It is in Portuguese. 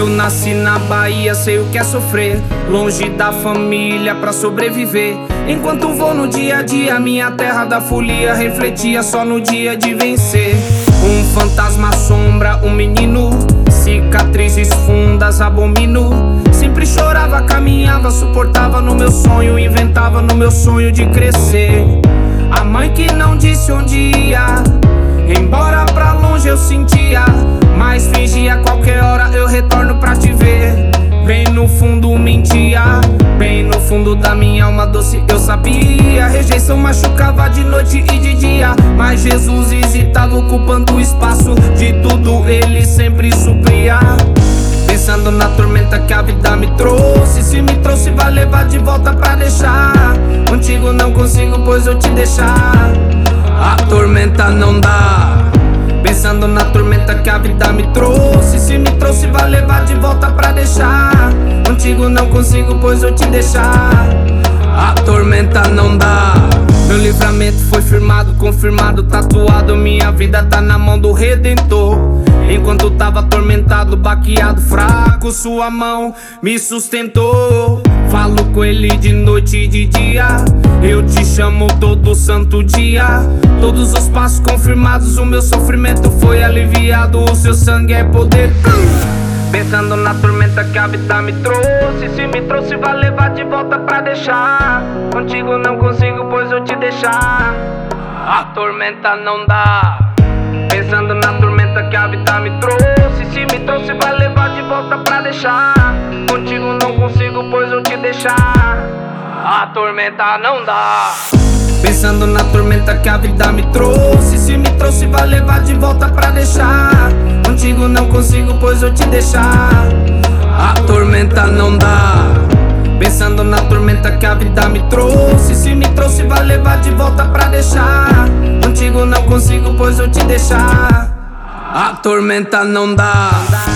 Eu nasci na Bahia, sei o que é sofrer, longe da família pra sobreviver. Enquanto vou no dia a dia, minha terra da folia refletia só no dia de vencer. Um fantasma assombra um menino, cicatrizes fundas abomino. Sempre chorava, caminhava, suportava no meu sonho, inventava no meu sonho de crescer. A mãe que não disse onde ia, embora pra longe eu sentia, mas fingia qualquer hora eu retorno pra te ver. Bem no fundo mentia, bem no fundo da minha alma doce eu sabia. Rejeição machucava de noite e de dia, mas Jesus hesitava ocupando o espaço. De tudo ele sempre supria. Pensando na tormenta que a vida me trouxe, se me trouxe vai levar de volta pra deixar. Contigo não consigo, pois eu te deixar. A tormenta não dá. Pensando na tormenta que a vida me trouxe, se me trouxe vai levar de volta pra deixar. Contigo não consigo, pois eu te deixar. A tormenta não dá. Meu livramento foi firmado, confirmado, tatuado. Minha vida tá na mão do Redentor. Enquanto tava atormentado, baqueado, fraco, sua mão me sustentou. Falo com ele de noite e de dia, eu te chamo todo santo dia. Todos os passos confirmados, o meu sofrimento foi aliviado. O seu sangue é poder. Pensando na tormenta que a vida me trouxe, se me trouxe vai levar de volta pra deixar. Contigo não consigo, pois eu te deixar. A tormenta não dá. Pensando na tormenta que a vida me trouxe, se me trouxe vai levar de volta pra deixar. Contigo não consigo, pois eu te deixar. A tormenta não dá. Pensando na tormenta que a vida me trouxe, se me trouxe vai levar de volta pra deixar. Contigo não consigo, pois eu te deixar. A tormenta não dá. Pensando na tormenta que a vida me trouxe, se me trouxe vai levar de volta pra deixar. Contigo não consigo, pois eu te deixar. A tormenta não dá.